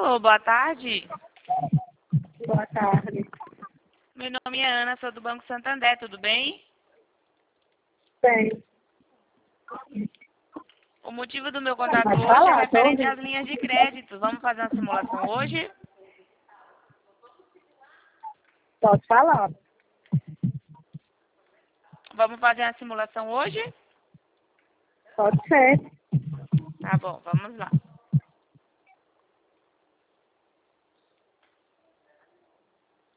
Alô, boa tarde. Boa tarde. Meu nome é Ana, sou do Banco Santander, tudo bem? Bem, O motivo do meu contato pode hoje é falar, tô referente ouvindo. às linhas de crédito. Vamos fazer uma simulação hoje? Pode falar. Vamos fazer a simulação hoje? Pode ser. Tá bom, vamos lá.